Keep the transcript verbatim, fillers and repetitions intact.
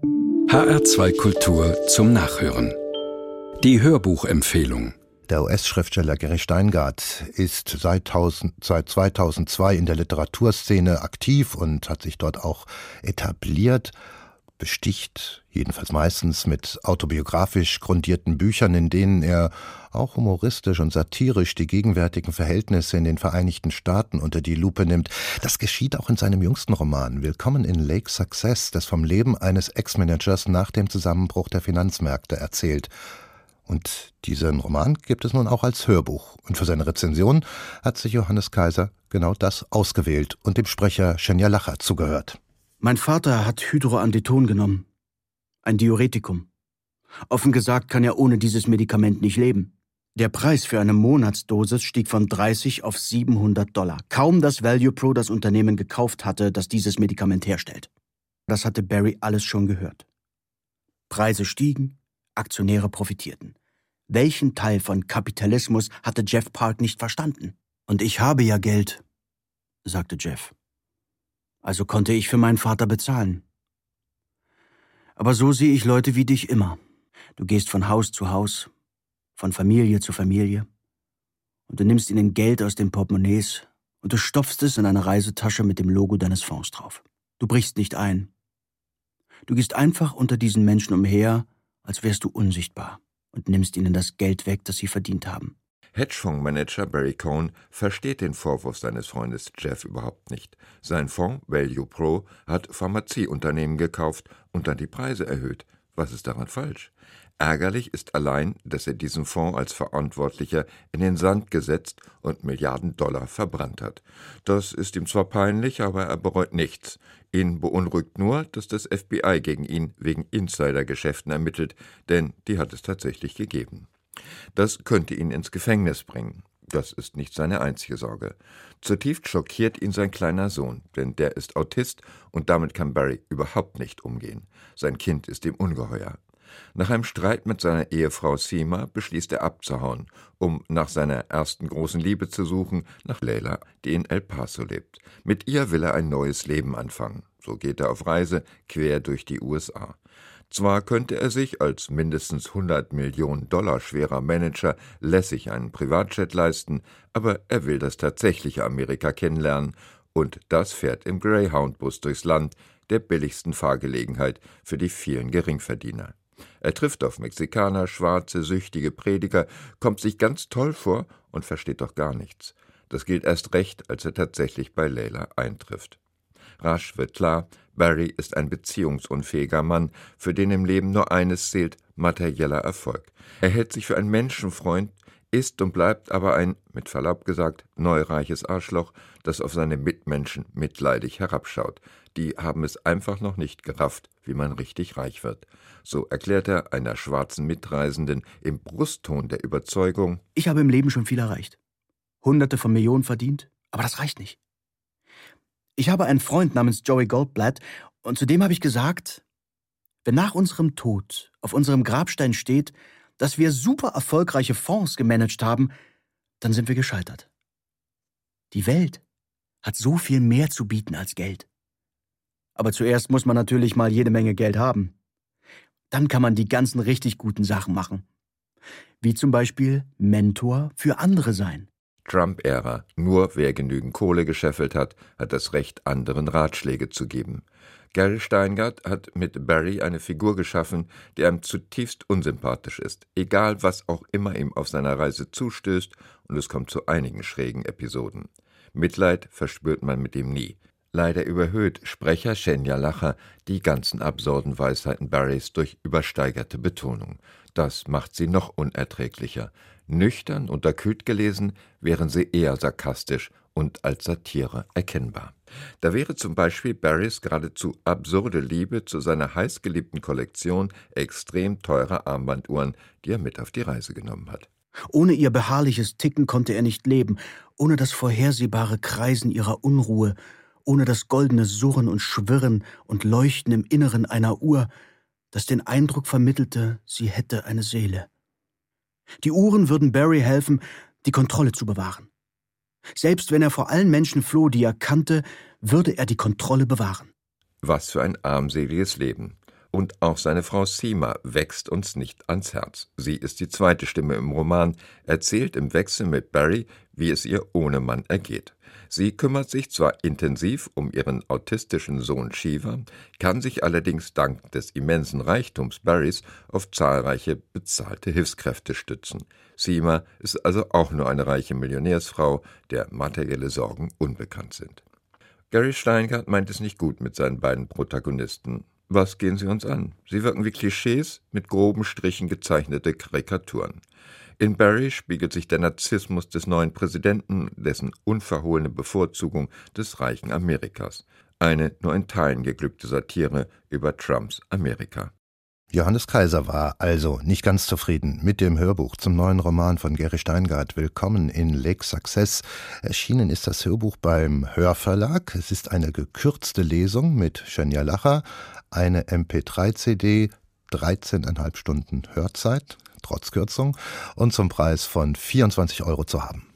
H R zwei Kultur zum Nachhören. Die Hörbuchempfehlung. Der U S-Schriftsteller Gary Shteyngart ist seit, seit zweitausendzwei in der Literaturszene aktiv und hat sich dort auch etabliert, besticht jedenfalls meistens mit autobiografisch grundierten Büchern, in denen er auch humoristisch und satirisch die gegenwärtigen Verhältnisse in den Vereinigten Staaten unter die Lupe nimmt. Das geschieht auch in seinem jüngsten Roman Willkommen in Lake Success, das vom Leben eines Ex-Managers nach dem Zusammenbruch der Finanzmärkte erzählt. Und diesen Roman gibt es nun auch als Hörbuch. Und für seine Rezension hat sich Johannes Kaiser genau das ausgewählt und dem Sprecher Shenya Lacher zugehört. Mein Vater hat Hydroandeton genommen. Ein Diuretikum. Offen gesagt kann er ohne dieses Medikament nicht leben. Der Preis für eine Monatsdosis stieg von dreißig auf siebenhundert Dollar. Kaum, dass Value Pro das Unternehmen gekauft hatte, das dieses Medikament herstellt. Das hatte Barry alles schon gehört. Preise stiegen, Aktionäre profitierten. Welchen Teil von Kapitalismus hatte Jeff Park nicht verstanden? Und ich habe ja Geld, sagte Jeff. Also konnte ich für meinen Vater bezahlen. Aber so sehe ich Leute wie dich immer. Du gehst von Haus zu Haus, von Familie zu Familie, und du nimmst ihnen Geld aus den Portemonnaies und du stopfst es in eine Reisetasche mit dem Logo deines Fonds drauf. Du brichst nicht ein. Du gehst einfach unter diesen Menschen umher, als wärst du unsichtbar, und nimmst ihnen das Geld weg, das sie verdient haben. Hedgefondsmanager Barry Cohn versteht den Vorwurf seines Freundes Jeff überhaupt nicht. Sein Fonds Value Pro hat Pharmazieunternehmen gekauft und dann die Preise erhöht. Was ist daran falsch? Ärgerlich ist allein, dass er diesen Fonds als Verantwortlicher in den Sand gesetzt und Milliarden Dollar verbrannt hat. Das ist ihm zwar peinlich, aber er bereut nichts. Ihn beunruhigt nur, dass das F B I gegen ihn wegen Insidergeschäften ermittelt, denn die hat es tatsächlich gegeben. Das könnte ihn ins Gefängnis bringen. Das ist nicht seine einzige Sorge. Zutiefst schockiert ihn sein kleiner Sohn, denn der ist Autist und damit kann Barry überhaupt nicht umgehen. Sein Kind ist ihm ungeheuer. Nach einem Streit mit seiner Ehefrau Seema beschließt er abzuhauen, um nach seiner ersten großen Liebe zu suchen, nach Layla, die in El Paso lebt. Mit ihr will er ein neues Leben anfangen. So geht er auf Reise quer durch die U S A. Zwar könnte er sich als mindestens hundert Millionen Dollar schwerer Manager lässig einen Privatjet leisten, aber er will das tatsächliche Amerika kennenlernen und das fährt im Greyhound-Bus durchs Land, der billigsten Fahrgelegenheit für die vielen Geringverdiener. Er trifft auf Mexikaner, Schwarze, süchtige Prediger, kommt sich ganz toll vor und versteht doch gar nichts. Das gilt erst recht, als er tatsächlich bei Layla eintrifft. Rasch wird klar, Barry ist ein beziehungsunfähiger Mann, für den im Leben nur eines zählt: materieller Erfolg. Er hält sich für einen Menschenfreund, ist und bleibt aber ein, mit Verlaub gesagt, neureiches Arschloch, das auf seine Mitmenschen mitleidig herabschaut. Die haben es einfach noch nicht gerafft, wie man richtig reich wird. So erklärt er einer schwarzen Mitreisenden im Brustton der Überzeugung: Ich habe im Leben schon viel erreicht. Hunderte von Millionen verdient, aber das reicht nicht. Ich habe einen Freund namens Joey Goldblatt und zu dem habe ich gesagt, wenn nach unserem Tod auf unserem Grabstein steht, dass wir super erfolgreiche Fonds gemanagt haben, dann sind wir gescheitert. Die Welt hat so viel mehr zu bieten als Geld. Aber zuerst muss man natürlich mal jede Menge Geld haben. Dann kann man die ganzen richtig guten Sachen machen. Wie zum Beispiel Mentor für andere sein. Trump-Ära. Nur wer genügend Kohle gescheffelt hat, hat das Recht, anderen Ratschläge zu geben. Gary Shteyngart hat mit Barry eine Figur geschaffen, die einem zutiefst unsympathisch ist, egal was auch immer ihm auf seiner Reise zustößt, und es kommt zu einigen schrägen Episoden. Mitleid verspürt man mit ihm nie. Leider überhöht Sprecher Shenya Lacher die ganzen absurden Weisheiten Barrys durch übersteigerte Betonung. Das macht sie noch unerträglicher. Nüchtern, unterkühlt gelesen, wären sie eher sarkastisch und als Satire erkennbar. Da wäre zum Beispiel Barrys geradezu absurde Liebe zu seiner heißgeliebten Kollektion extrem teurer Armbanduhren, die er mit auf die Reise genommen hat. Ohne ihr beharrliches Ticken konnte er nicht leben, ohne das vorhersehbare Kreisen ihrer Unruhe, ohne das goldene Surren und Schwirren und Leuchten im Inneren einer Uhr, das den Eindruck vermittelte, sie hätte eine Seele. Die Uhren würden Barry helfen, die Kontrolle zu bewahren. Selbst wenn er vor allen Menschen floh, die er kannte, würde er die Kontrolle bewahren. Was für ein armseliges Leben. Und auch seine Frau Seema wächst uns nicht ans Herz. Sie ist die zweite Stimme im Roman, erzählt im Wechsel mit Barry, wie es ihr ohne Mann ergeht. Sie kümmert sich zwar intensiv um ihren autistischen Sohn Shiva, kann sich allerdings dank des immensen Reichtums Barrys auf zahlreiche bezahlte Hilfskräfte stützen. Seema ist also auch nur eine reiche Millionärsfrau, der materielle Sorgen unbekannt sind. Gary Shteyngardt meint es nicht gut mit seinen beiden Protagonisten. Was gehen sie uns an? Sie wirken wie Klischees, mit groben Strichen gezeichnete Karikaturen. In Barry spiegelt sich der Narzissmus des neuen Präsidenten, dessen unverhohlene Bevorzugung des reichen Amerikas. Eine nur in Teilen geglückte Satire über Trumps Amerika. Johannes Kaiser war also nicht ganz zufrieden mit dem Hörbuch zum neuen Roman von Gary Shteyngardt, Willkommen in Lake Success. Erschienen ist das Hörbuch beim Hörverlag. Es ist eine gekürzte Lesung mit Shenya Lacher, eine M P drei C D, dreizehneinhalb Stunden Hörzeit, trotz Kürzung, und zum Preis von vierundzwanzig Euro zu haben.